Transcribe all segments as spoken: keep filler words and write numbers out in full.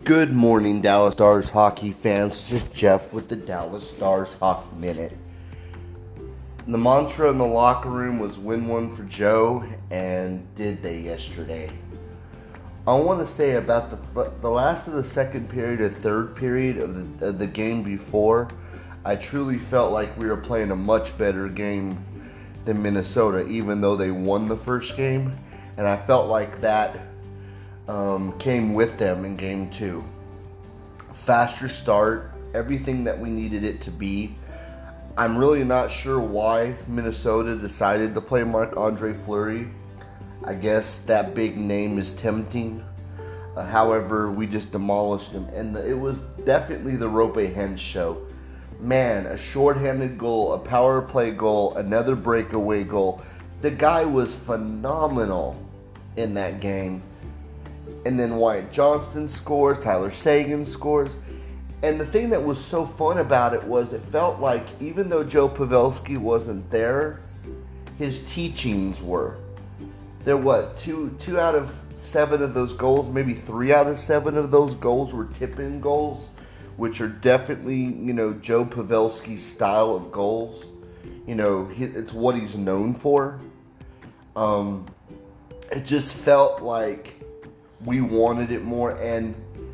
Good morning, Dallas Stars hockey fans. This is Jeff with the Dallas Stars Hockey Minute. The mantra in the locker room was win one for Joe, and did they yesterday. I want to say about the the last of the second period or third period of the, of the game before, I truly felt like we were playing a much better game than Minnesota, even though they won the first game. And I felt like that um, came with them in game two. Faster start, everything that we needed it to be. I'm really not sure why Minnesota decided to play Marc-Andre Fleury. I guess that big name is tempting. Uh, however, we just demolished him. And the, it was definitely the Rope Hens show. Man, a shorthanded goal, a power play goal, another breakaway goal. The guy was phenomenal in that game. And then Wyatt Johnston scores, Tyler Seguin scores. And the thing that was so fun about it was it felt like even though Joe Pavelski wasn't there, his teachings were. There what, two two out of seven of those goals, maybe three out of seven of those goals were tip-in goals, which are definitely, you know, Joe Pavelski's style of goals. You know, it's what he's known for. Um, it just felt like we wanted it more, and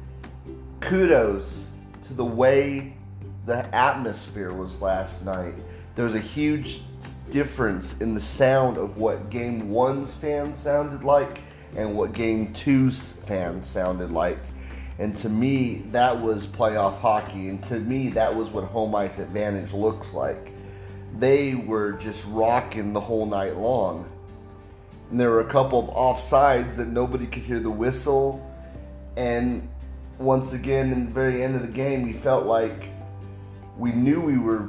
kudos to the way the atmosphere was last night. There was a huge difference in the sound of what Game one's fans sounded like and what Game two's fans sounded like. And to me, that was playoff hockey. And to me, that was what home ice advantage looks like. They were just rocking the whole night long. And there were a couple of offsides that nobody could hear the whistle. And once again, in the very end of the game, we felt like we knew we were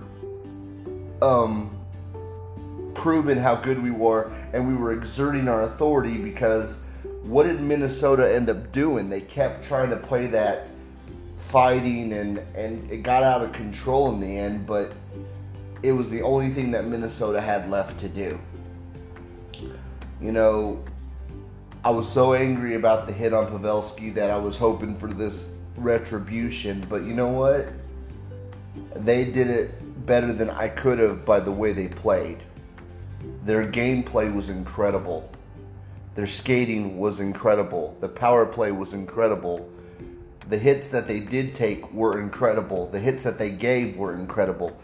um, proving how good we were, and we were exerting our authority, because what did Minnesota end up doing? They kept trying to play that fighting, and, and it got out of control in the end, but it was the only thing that Minnesota had left to do. You know, I was so angry about the hit on Pavelski that I was hoping for this retribution, but you know what? They did it better than I could have by the way they played. Their gameplay was incredible. Their skating was incredible. The power play was incredible. The hits that they did take were incredible. The hits that they gave were incredible.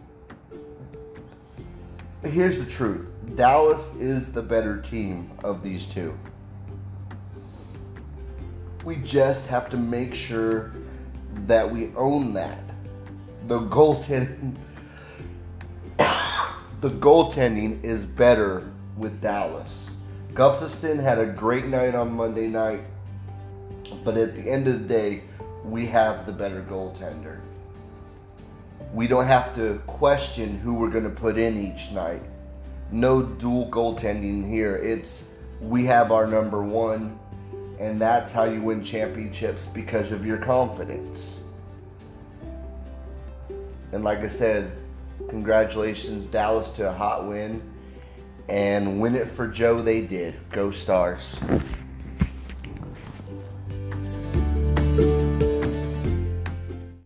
Here's the truth. Dallas is the better team of these two. We just have to make sure that we own that. The goaltending, the goaltending is better with Dallas. Gustafsson had a great night on Monday night, but at the end of the day, we have the better goaltender. We don't have to question who we're going to put in each night. No dual goaltending here. It's we have our number one, and that's how you win championships, because of your confidence. And like I said, congratulations, Dallas, to a hot win. And win it for Joe they did. Go Stars.